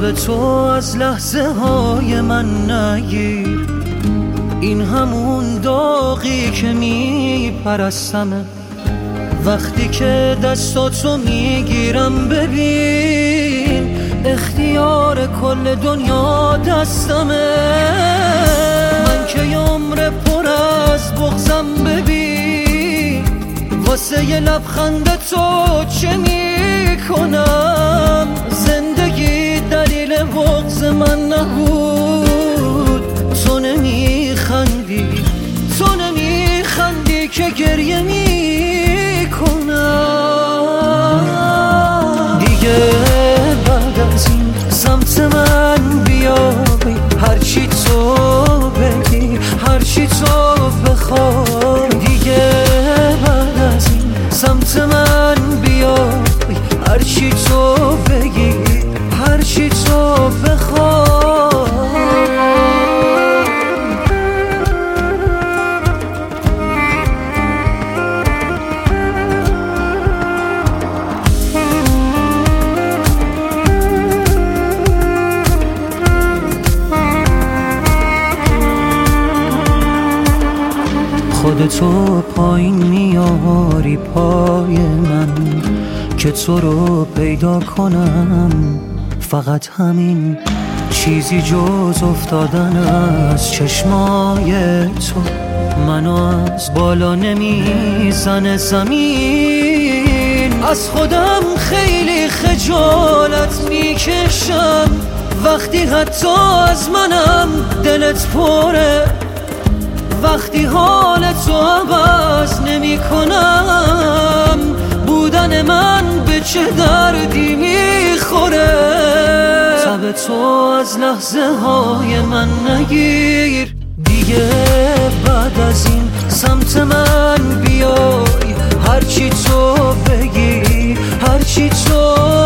تب تو از لحظه های من نگیر، این همون داغی که میپرستمه. وقتی که دستاتو میگیرم ببین اختیار کل دنیا دستمه. من که عمر پر از بغضم ببین واسه یه لبخند تو چه میکنم. زندگی دلیل بغض من نبود، تو نمیخندی که گریه میکنم. دیگه بعد از این سمت من بیای، هرچی تو بگی هرچی تو بخوای. دیگه بعد از این سمت من بیای، هرچی تو بگی هرچی تو بخوای. خودتو پایین میاری پای من که تو رو پیدا کنم. فقط همین چیزی جز افتادن از چشمای تو منو از بالا نمیزنه زمین. از خودم خیلی خجالت میکشم وقتی حتی از منم دلت پره. وقتی حال تو عوض نمی کنم، بودن من به چه دردی میخوره. تب تو از لحظه های من نگیر، دیگه بعد از این سمت من بیای، هرچی تو بگی هرچی تو